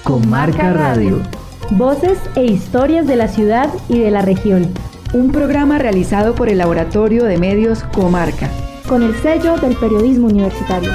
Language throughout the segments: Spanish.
Comarca Radio. Voces e historias de la ciudad y de la región. Un programa realizado por el Laboratorio de Medios Comarca, con el sello del periodismo universitario.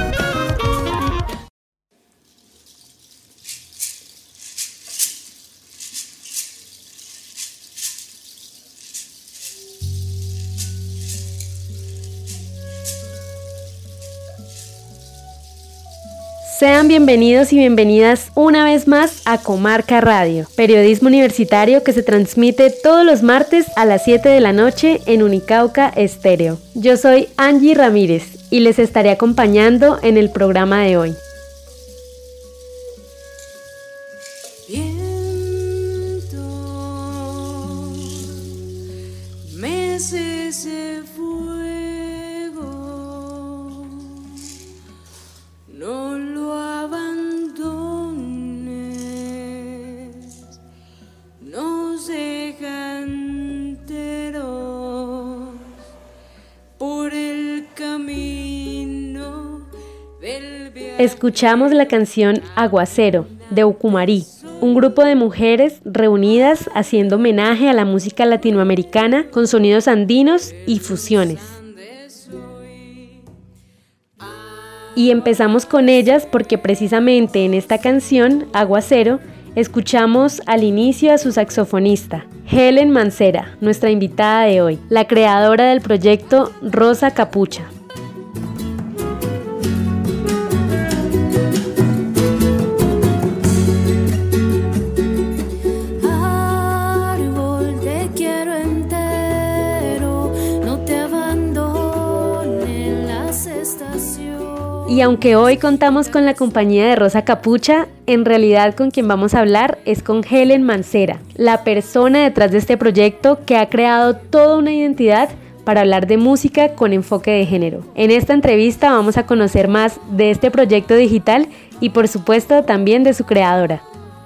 Sean bienvenidos y bienvenidas una vez más a Comarca Radio, periodismo universitario que se transmite todos los martes a las 7 de la noche en Unicauca Estéreo. Yo soy Angie Ramírez y les estaré acompañando en el programa de hoy. Escuchamos la canción Aguacero, de Ucumarí, un grupo de mujeres reunidas haciendo homenaje a la música latinoamericana con sonidos andinos y fusiones. Y empezamos con ellas porque precisamente en esta canción, Aguacero, escuchamos al inicio a su saxofonista, Helen Mancera, nuestra invitada de hoy, la creadora del proyecto Rosa Capucha. Y aunque hoy contamos con la compañía de Rosa Capucha, en realidad con quien vamos a hablar es con Helen Mancera, la persona detrás de este proyecto que ha creado toda una identidad para hablar de música con enfoque de género. En esta entrevista vamos a conocer más de este proyecto digital y por supuesto también de su creadora.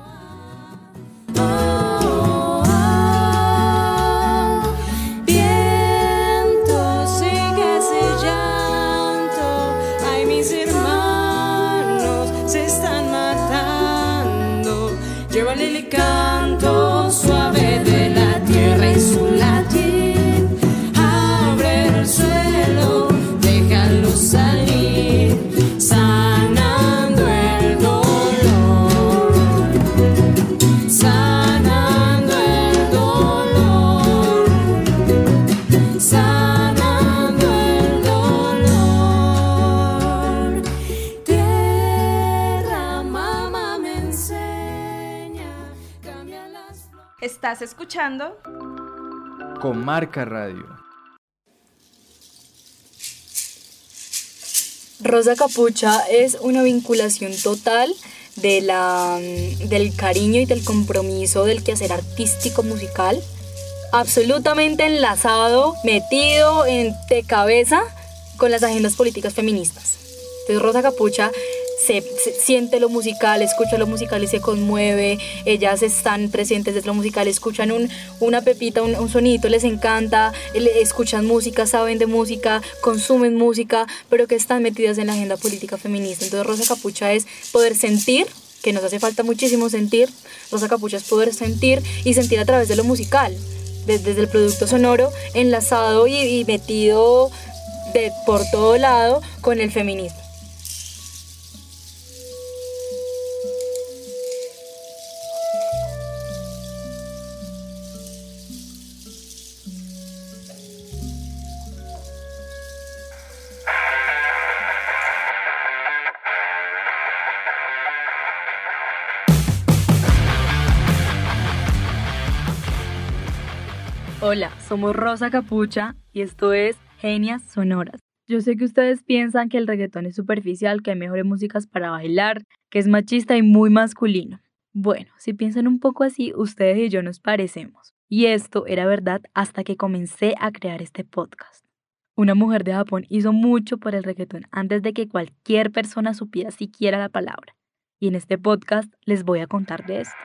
Estás escuchando Comarca Radio. Rosa Capucha es una vinculación total del cariño y del compromiso del quehacer artístico musical, absolutamente enlazado, metido de cabeza con las agendas políticas feministas. Entonces Rosa Capucha se siente lo musical, escucha lo musical y se conmueve. Ellas están presentes desde lo musical, escuchan una pepita, un sonidito, les encanta, escuchan música, saben de música, consumen música, pero que están metidas en la agenda política feminista. Entonces Rosa Capucha es poder sentir, que nos hace falta muchísimo sentir. Rosa Capucha es poder sentir y sentir a través de lo musical, desde el producto sonoro, enlazado y metido por todo lado con el feminismo. Hola, somos Rosa Capucha y esto es Genias Sonoras. Yo sé que ustedes piensan que el reggaetón es superficial, que hay mejores músicas para bailar, que es machista y muy masculino. Bueno, si piensan un poco así, ustedes y yo nos parecemos. Y esto era verdad hasta que comencé a crear este podcast. Una mujer de Japón hizo mucho por el reggaetón antes de que cualquier persona supiera siquiera la palabra. Y en este podcast les voy a contar de esto.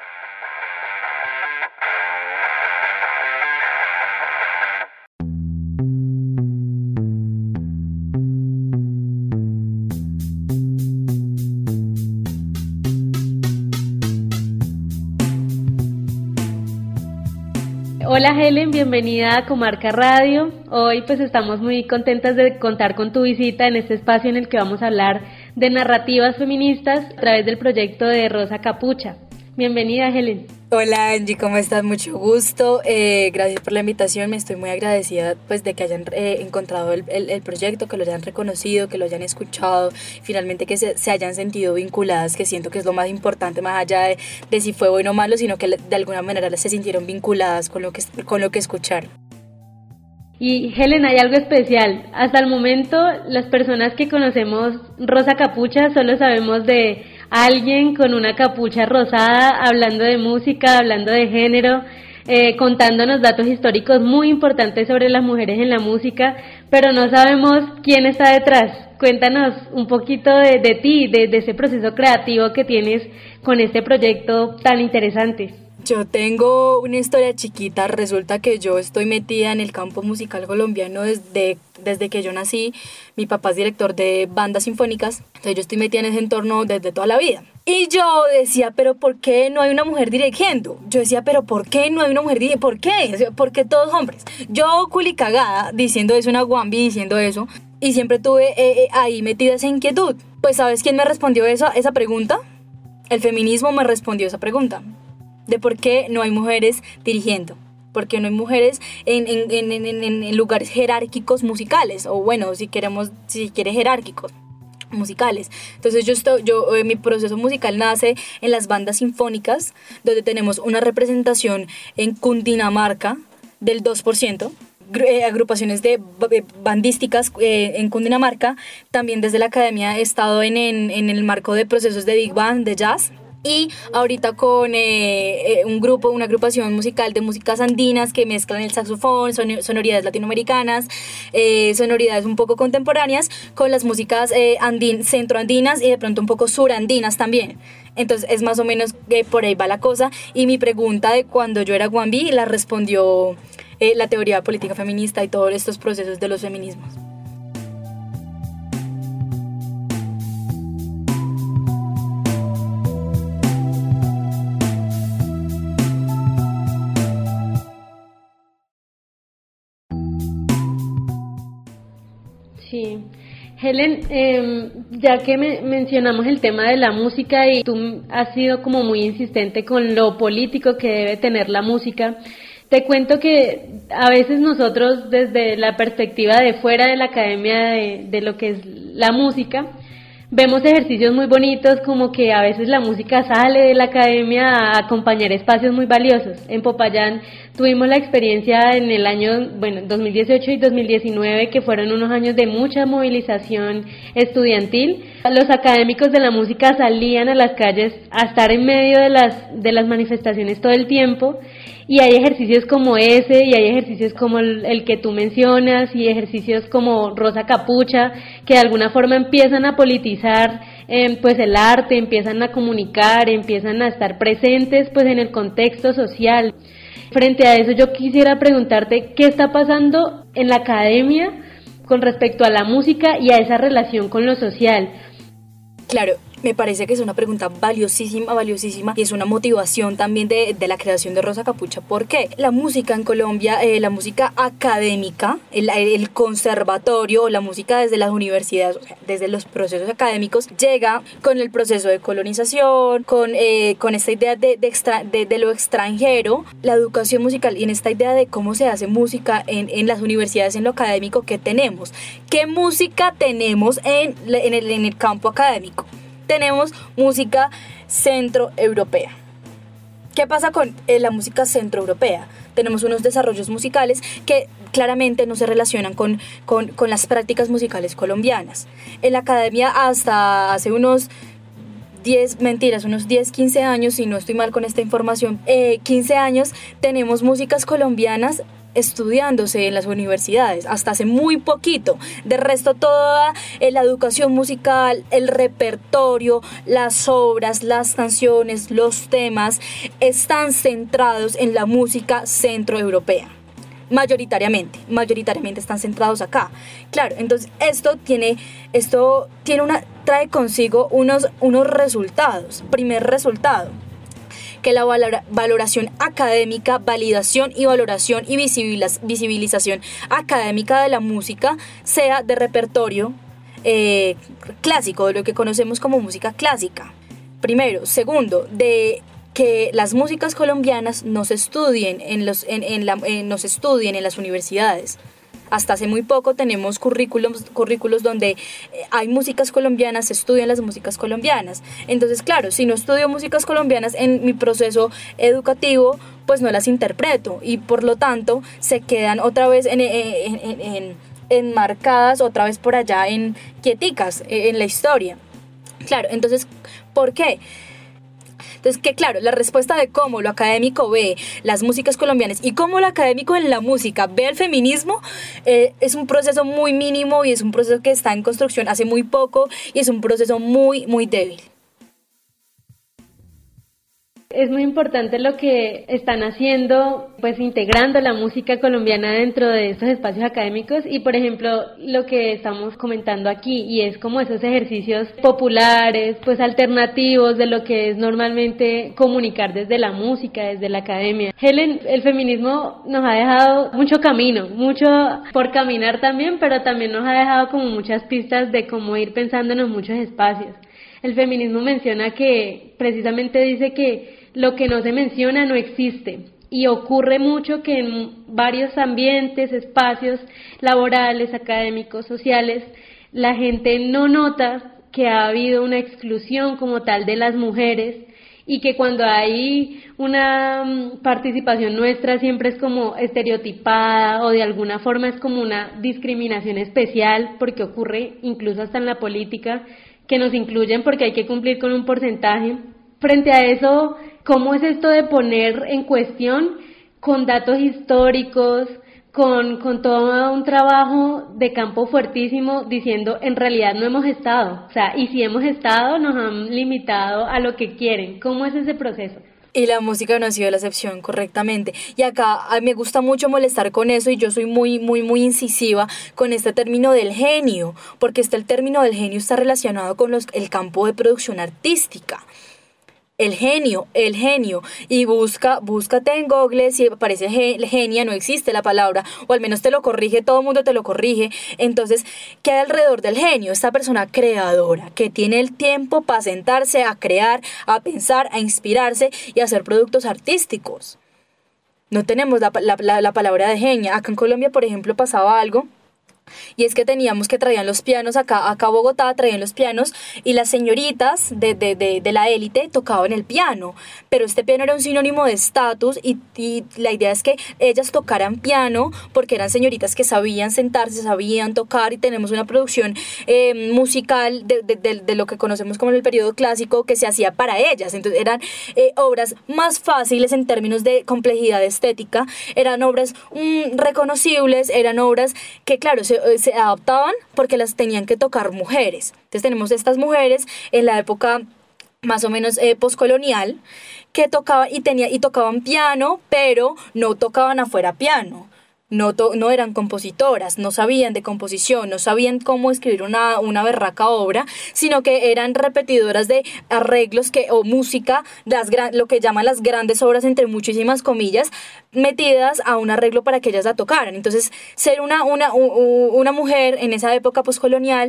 Hola Helen, bienvenida a Comarca Radio. Hoy pues estamos muy contentas de contar con tu visita en este espacio en el que vamos a hablar de narrativas feministas a través del proyecto de Rosa Capucha. Bienvenida Helen. Hola Angie, ¿cómo estás? Mucho gusto, gracias por la invitación, me estoy muy agradecida pues de que hayan encontrado el proyecto, que lo hayan reconocido, que lo hayan escuchado, finalmente que se hayan sentido vinculadas, que siento que es lo más importante, más allá de si fue bueno o malo, sino que de alguna manera se sintieron vinculadas con lo que escucharon. Y Helen, hay algo especial. Hasta el momento, las personas que conocemos Rosa Capucha solo sabemos de alguien con una capucha rosada, hablando de música, hablando de género, contándonos datos históricos muy importantes sobre las mujeres en la música, pero no sabemos quién está detrás. Cuéntanos un poquito de ti, de ese proceso creativo que tienes con este proyecto tan interesante. Yo tengo una historia chiquita. Resulta que yo estoy metida en el campo musical colombiano desde que yo nací. Mi papá es director de bandas sinfónicas, entonces yo estoy metida en ese entorno desde toda la vida. Y yo decía, pero ¿por qué no hay una mujer dirigiendo? Yo decía, pero ¿por qué no hay una mujer dirigiendo? ¿Por qué? ¿Por qué todos hombres? Yo culicagada diciendo eso, una guambi diciendo eso, y siempre tuve ahí metida esa inquietud. Pues ¿sabes quién me respondió esa pregunta? El feminismo me respondió esa pregunta. De por qué no hay mujeres dirigiendo, por qué no hay mujeres en lugares jerárquicos musicales, o bueno, si quieres jerárquicos musicales. Entonces mi proceso musical nace en las bandas sinfónicas, donde tenemos una representación en Cundinamarca del 2%, agrupaciones de bandísticas en Cundinamarca. También desde la academia he estado en el marco de procesos de Big Band, de jazz. Y ahorita con una agrupación musical de músicas andinas que mezclan el saxofón, sonoridades latinoamericanas, sonoridades un poco contemporáneas con las músicas centroandinas y de pronto un poco surandinas también. Entonces es más o menos por ahí va la cosa. Y mi pregunta de cuando yo era guambi la respondió la teoría política feminista y todos estos procesos de los feminismos. Sí. Helen, ya que mencionamos el tema de la música y tú has sido como muy insistente con lo político que debe tener la música, te cuento que a veces nosotros desde la perspectiva de fuera de la academia de lo que es la música, vemos ejercicios muy bonitos, como que a veces la música sale de la academia a acompañar espacios muy valiosos. En Popayán tuvimos la experiencia en el año 2018 y 2019, que fueron unos años de mucha movilización estudiantil. Los académicos de la música salían a las calles a estar en medio de las manifestaciones todo el tiempo. Y hay ejercicios como ese, y hay ejercicios como el que tú mencionas, y ejercicios como Rosa Capucha, que de alguna forma empiezan a politizar pues el arte, empiezan a comunicar, empiezan a estar presentes pues en el contexto social. Frente a eso yo quisiera preguntarte qué está pasando en la academia con respecto a la música y a esa relación con lo social. Claro, me parece que es una pregunta valiosísima y es una motivación también de la creación de Rosa Capucha. ¿Por qué? La música en Colombia, la música académica, el conservatorio, la música desde las universidades, o sea, desde los procesos académicos, llega con el proceso de colonización, con esta idea de lo extranjero, la educación musical, y en esta idea de cómo se hace música en las universidades, en lo académico. ¿Qué tenemos? ¿Qué música tenemos en el campo académico? Tenemos música centroeuropea. ¿Qué pasa con la música centroeuropea? Tenemos unos desarrollos musicales que claramente no se relacionan con las prácticas musicales colombianas. En la academia hasta hace unos 10, 15 años, si no estoy mal con esta información, 15 años, tenemos músicas colombianas estudiándose en las universidades, hasta hace muy poquito. De resto, toda la educación musical, el repertorio, las obras, las canciones, los temas están centrados en la música centroeuropea. Mayoritariamente están centrados acá. Claro, entonces esto trae consigo unos resultados. Primer resultado, que la valoración académica, validación y valoración y visibilización académica de la música sea de repertorio clásico, de lo que conocemos como música clásica. Primero. Segundo, de que las músicas colombianas no se estudien en las universidades. Hasta hace muy poco tenemos currículos donde hay músicas colombianas, se estudian las músicas colombianas. Entonces, claro, si no estudio músicas colombianas en mi proceso educativo, pues no las interpreto y por lo tanto se quedan otra vez enmarcadas otra vez por allá en quieticas en la historia. Claro, entonces, ¿por qué? Entonces, que claro, la respuesta de cómo lo académico ve las músicas colombianas y cómo lo académico en la música ve el feminismo es un proceso muy mínimo y es un proceso que está en construcción hace muy poco y es un proceso muy, muy débil. Es muy importante lo que están haciendo, pues integrando la música colombiana dentro de estos espacios académicos y, por ejemplo, lo que estamos comentando aquí y es como esos ejercicios populares, pues alternativos de lo que es normalmente comunicar desde la música, desde la academia. Helen, el feminismo nos ha dejado mucho camino, mucho por caminar también, pero también nos ha dejado como muchas pistas de cómo ir pensando en los muchos espacios. El feminismo menciona que, precisamente dice que lo que no se menciona no existe y ocurre mucho que en varios ambientes, espacios laborales, académicos, sociales, la gente no nota que ha habido una exclusión como tal de las mujeres y que cuando hay una participación nuestra siempre es como estereotipada o de alguna forma es como una discriminación especial porque ocurre incluso hasta en la política que nos incluyen porque hay que cumplir con un porcentaje. Frente a eso, ¿cómo es esto de poner en cuestión con datos históricos, con todo un trabajo de campo fuertísimo, diciendo en realidad no hemos estado? O sea, y si hemos estado, nos han limitado a lo que quieren. ¿Cómo es ese proceso? Y la música no ha sido la excepción, correctamente. Y acá me gusta mucho molestar con eso y yo soy muy, muy, muy incisiva con este término del genio, porque el término del genio está relacionado con el campo de producción artística. El genio, y búscate en Google si aparece genia, no existe la palabra, o al menos te lo corrige, todo el mundo te lo corrige. Entonces, ¿qué hay alrededor del genio? Esta persona creadora, que tiene el tiempo para sentarse a crear, a pensar, a inspirarse y a hacer productos artísticos. No tenemos la palabra de genia. Acá en Colombia, por ejemplo, pasaba algo. Y es que traían los pianos acá a Bogotá, traían los pianos y las señoritas de la élite tocaban el piano, pero este piano era un sinónimo de estatus y la idea es que ellas tocaran piano porque eran señoritas que sabían sentarse, sabían tocar y tenemos una producción musical de lo que conocemos como el periodo clásico que se hacía para ellas. Entonces eran obras más fáciles en términos de complejidad estética, eran obras reconocibles, eran obras que claro se adaptaban porque las tenían que tocar mujeres. Entonces tenemos estas mujeres en la época más o menos poscolonial que tocaban y tocaban piano, pero no tocaban afuera piano. No eran compositoras, no sabían de composición, no sabían cómo escribir una berraca obra, sino que eran repetidoras de arreglos o música, lo que llaman las grandes obras entre muchísimas comillas, metidas a un arreglo para que ellas la tocaran. Entonces, ser una mujer en esa época poscolonial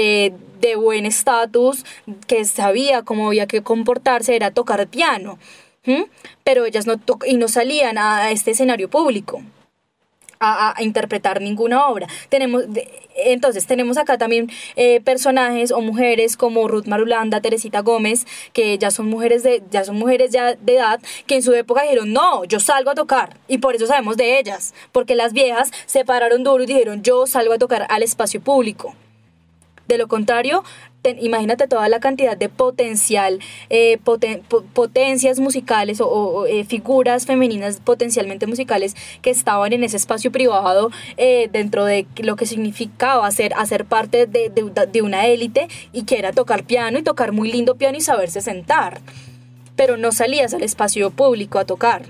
de buen estatus, que sabía cómo había que comportarse, era tocar piano. Pero ellas no salían a este escenario público a interpretar ninguna obra. Entonces tenemos acá también personajes o mujeres como Ruth Marulanda, Teresita Gómez, que ya son mujeres de edad, que en su época dijeron, no, yo salgo a tocar, y por eso sabemos de ellas, porque las viejas se pararon duro y dijeron, yo salgo a tocar al espacio público. De lo contrario, imagínate toda la cantidad de potencial, potencias musicales o figuras femeninas potencialmente musicales que estaban en ese espacio privado dentro de lo que significaba hacer parte de una élite y que era tocar piano y tocar muy lindo piano y saberse sentar. Pero no salías al espacio público a tocar.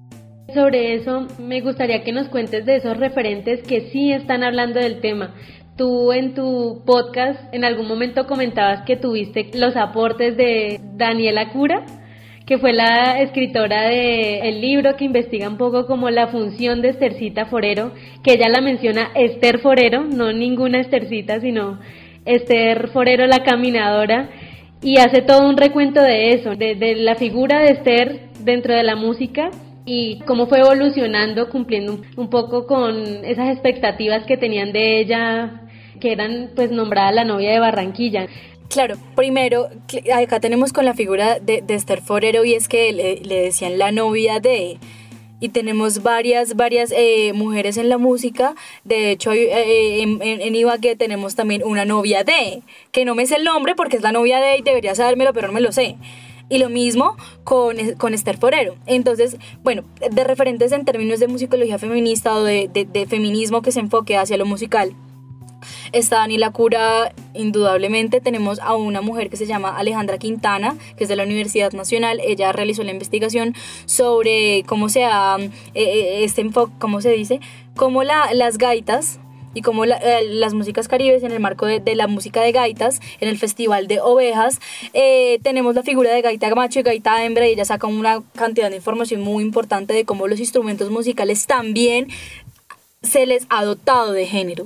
Sobre eso, me gustaría que nos cuentes de esos referentes que sí están hablando del tema, Tú en tu podcast en algún momento comentabas que tuviste los aportes de Daniela Cura, que fue la escritora del libro que investiga un poco como la función de Estercita Forero, que ella la menciona Esther Forero, no ninguna Estercita, sino Esther Forero la caminadora, y hace todo un recuento de eso, de la figura de Esther dentro de la música y cómo fue evolucionando, cumpliendo un poco con esas expectativas que tenían de ella, que eran pues nombrada la novia de Barranquilla. Claro, primero, acá tenemos con la figura de Esther Forero, y es que le decían la novia de... Y tenemos varias mujeres en la música. De hecho, en Ibagué tenemos también una novia de, que no me sé el nombre porque es la novia de y debería sabérmelo, pero no me lo sé. Y lo mismo con Esther Forero. Entonces, bueno, de referentes en términos de musicología feminista o de feminismo que se enfoque hacia lo musical, está Daniela Cura, indudablemente. Tenemos a una mujer que se llama Alejandra Quintana, que es de la Universidad Nacional. Ella realizó la investigación sobre cómo se ha, este enfoque, ¿cómo se dice? Cómo las gaitas y cómo las músicas caribes en el marco de la música de gaitas, en el Festival de Ovejas, tenemos la figura de gaita macho y gaita hembra, y ella saca una cantidad de información muy importante de cómo los instrumentos musicales también se les ha dotado de género,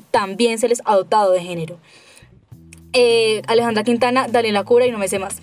Alejandra Quintana, Daniela Cura, y no me sé más.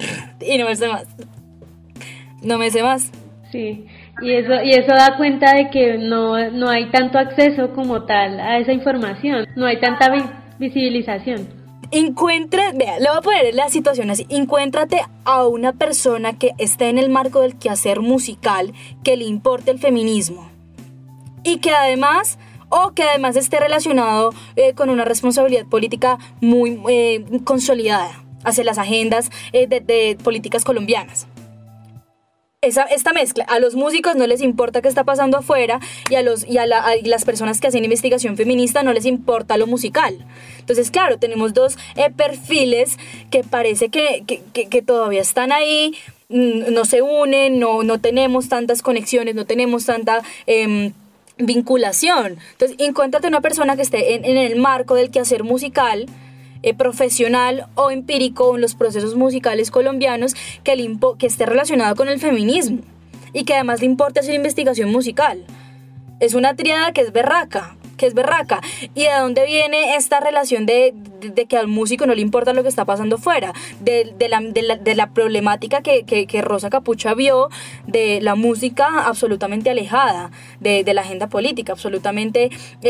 Sí, y eso da cuenta de que no hay tanto acceso como tal a esa información, no hay tanta visibilización. Le voy a poner la situación así: encuéntrate a una persona que esté en el marco del quehacer musical, que le importe el feminismo, y que además esté relacionado con una responsabilidad política muy consolidada hacia las agendas de políticas colombianas. Esta mezcla, a los músicos no les importa qué está pasando afuera, y a las personas que hacen investigación feminista no les importa lo musical. Entonces, claro, tenemos dos perfiles que parece que todavía están ahí, no se unen, no tenemos tantas conexiones, no tenemos tanta vinculación. Entonces, encuéntrate una persona que esté en el marco del quehacer musical, profesional o empírico en los procesos musicales colombianos, que esté relacionado con el feminismo y que además le importe hacer investigación musical. Es una tríada que es berraca. ¿Y de dónde viene esta relación de que al músico no le importa lo que está pasando fuera? De la problemática que Rosa Capucha vio de la música absolutamente alejada de la agenda política, absolutamente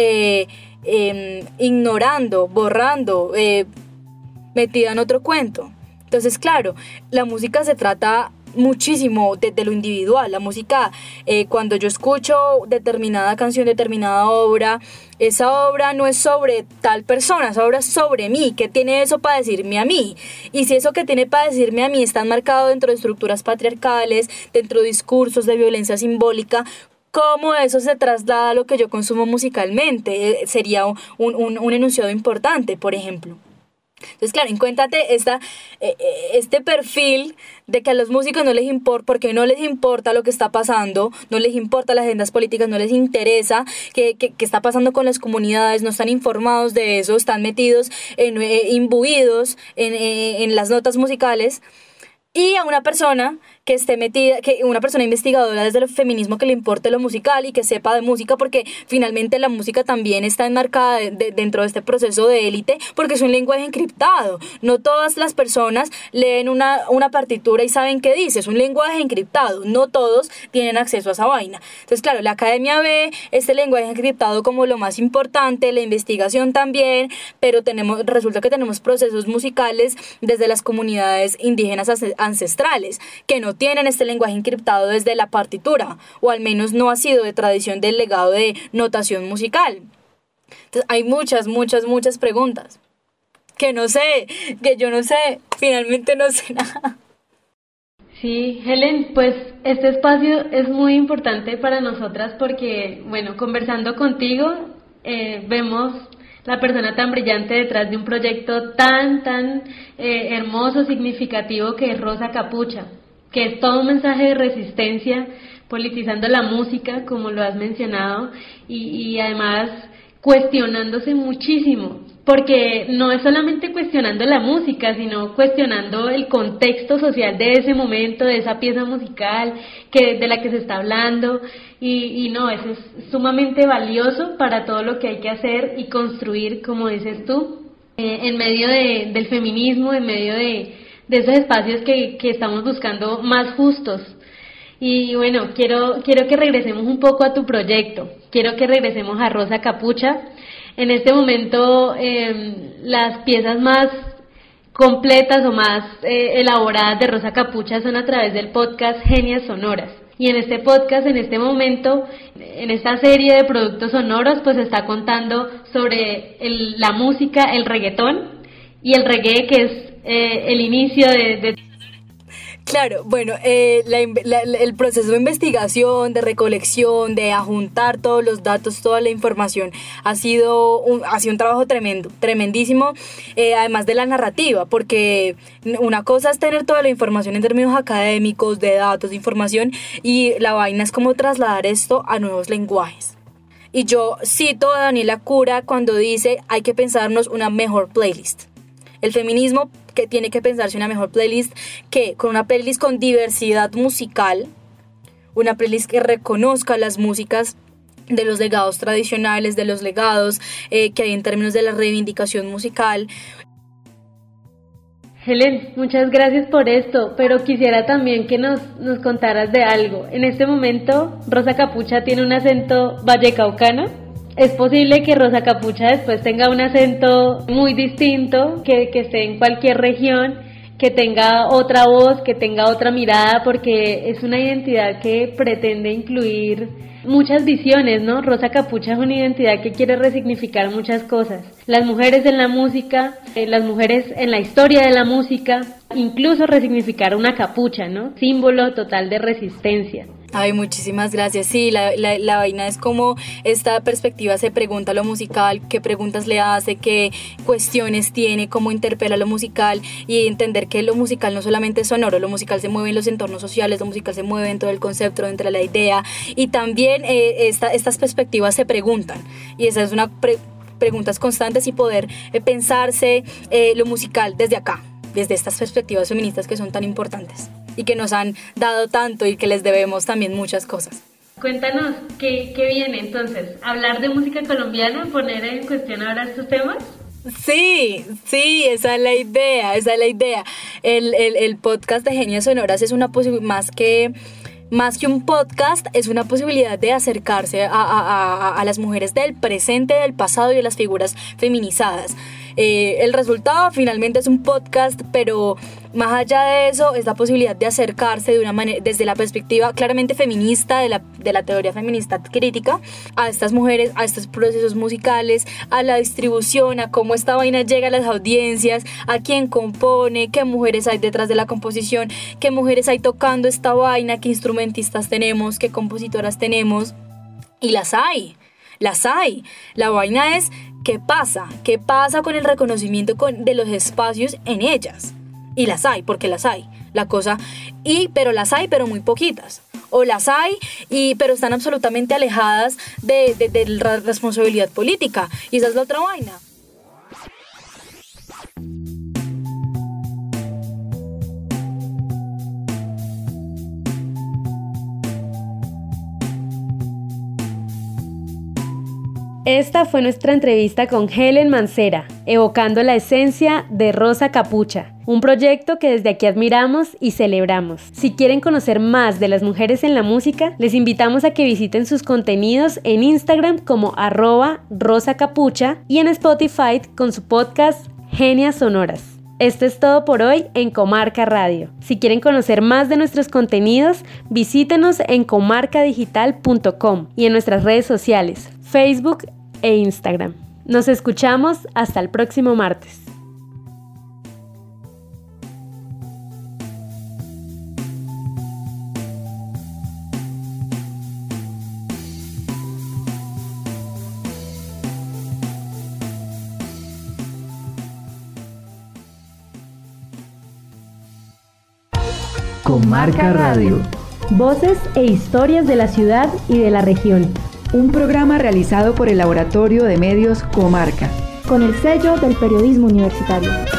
ignorando, borrando, metida en otro cuento. Entonces, claro, la música se trata muchísimo de lo individual. La música, cuando yo escucho determinada canción, determinada obra, esa obra no es sobre tal persona, esa obra es sobre mí. ¿Qué tiene eso para decirme a mí? Y si eso que tiene para decirme a mí está enmarcado dentro de estructuras patriarcales, dentro de discursos de violencia simbólica, ¿cómo eso se traslada a lo que yo consumo musicalmente? Sería un enunciado importante, por ejemplo. Entonces, claro, encuéntrate este perfil de que a los músicos no les importa, porque no les importa lo que está pasando, no les importa las agendas políticas, no les interesa qué está pasando con las comunidades, no están informados de eso, están metidos, imbuidos en las notas musicales. Y a una persona que esté metida, una persona investigadora desde el feminismo, que le importe lo musical y que sepa de música, porque finalmente la música también está enmarcada dentro de este proceso de élite, porque es un lenguaje encriptado. No todas las personas leen una partitura y saben qué dice, es un lenguaje encriptado, no todos tienen acceso a esa vaina. Entonces, claro, la academia ve este lenguaje encriptado como lo más importante, la investigación también, pero resulta que tenemos procesos musicales desde las comunidades indígenas ancestrales que no tienen este lenguaje encriptado desde la partitura, o al menos no ha sido de tradición del legado de notación musical. Entonces hay muchas preguntas que yo no sé, finalmente no sé nada. Sí, Helen, pues este espacio es muy importante para nosotras porque, bueno, conversando contigo vemos la persona tan brillante detrás de un proyecto tan hermoso, significativo, que es Rosa Capucha, que es todo un mensaje de resistencia, politizando la música, como lo has mencionado, y además cuestionándose muchísimo porque no es solamente cuestionando la música, sino cuestionando el contexto social de ese momento, de esa pieza musical de la que se está hablando, y no, eso es sumamente valioso para todo lo que hay que hacer y construir, como dices tú, en medio del feminismo, en medio de esos espacios que estamos buscando más justos. Y bueno, quiero que regresemos un poco a tu proyecto, quiero que regresemos a Rosa Capucha. En este momento las piezas más completas o más elaboradas de Rosa Capucha son a través del podcast Genias Sonoras. Y en este podcast, en este momento, en esta serie de productos sonoros, pues está contando sobre la música, el reggaetón y el reggae, que es el inicio de... Claro, bueno, el proceso de investigación, de recolección, de ajuntar todos los datos, toda la información, ha sido un trabajo tremendísimo, además de la narrativa, porque una cosa es tener toda la información en términos académicos, de datos, de información, y la vaina es como trasladar esto a nuevos lenguajes. Y yo cito a Daniela Cura cuando dice: hay que pensarnos una mejor playlist. El feminismo que tiene que pensarse una mejor playlist, que con una playlist con diversidad musical, una playlist que reconozca las músicas de los legados tradicionales, de los legados que hay en términos de la reivindicación musical. Helen, muchas gracias por esto, pero quisiera también que nos contaras de algo. En este momento, Rosa Capucha tiene un acento vallecaucano. Es posible que Rosa Capucha después tenga un acento muy distinto, que esté en cualquier región, que tenga otra voz, que tenga otra mirada, porque es una identidad que pretende incluir muchas visiones, ¿no? Rosa Capucha es una identidad que quiere resignificar muchas cosas. Las mujeres en la música, las mujeres en la historia de la música, incluso resignificar una capucha, ¿no? Símbolo total de resistencia. Ay, muchísimas gracias. Sí, la vaina es como esta perspectiva se pregunta lo musical, qué preguntas le hace, qué cuestiones tiene, cómo interpela lo musical, y entender que lo musical no solamente es sonoro, lo musical se mueve en los entornos sociales, lo musical se mueve dentro del concepto, dentro de la idea, y también estas perspectivas se preguntan, y esa es una preguntas constantes, y poder pensarse lo musical desde acá, desde estas perspectivas feministas que son tan importantes y que nos han dado tanto y que les debemos también muchas cosas. Cuéntanos, ¿qué viene entonces? ¿Hablar de música colombiana? ¿Poner en cuestión ahora estos temas? Sí, esa es la idea. El podcast de Genias Sonoras es una posibilidad, más que un podcast, es una posibilidad de acercarse a las mujeres del presente, del pasado y de las figuras feminizadas. El resultado finalmente es un podcast, pero más allá de eso es la posibilidad de acercarse de una manera, desde la perspectiva claramente feminista, de la teoría feminista crítica, a estas mujeres, a estos procesos musicales, a la distribución, a cómo esta vaina llega a las audiencias, a quién compone, qué mujeres hay detrás de la composición, qué mujeres hay tocando esta vaina, qué instrumentistas tenemos, qué compositoras tenemos, y las hay. La vaina es ¿qué pasa con el reconocimiento de los espacios en ellas? Y las hay, porque las hay. Pero las hay, pero muy poquitas. O las hay, pero están absolutamente alejadas de la responsabilidad política. Y esa es la otra vaina. Esta fue nuestra entrevista con Helen Mancera, evocando la esencia de Rosa Capucha, un proyecto que desde aquí admiramos y celebramos. Si quieren conocer más de las mujeres en la música, les invitamos a que visiten sus contenidos en Instagram como @rosacapucha y en Spotify con su podcast Genias Sonoras. Esto es todo por hoy en Comarca Radio. Si quieren conocer más de nuestros contenidos, visítenos en comarcadigital.com y en nuestras redes sociales, Facebook e Instagram. Nos escuchamos hasta el próximo martes. Comarca Radio. Voces e historias de la ciudad y de la región. Un programa realizado por el Laboratorio de Medios Comarca. con el sello del periodismo universitario.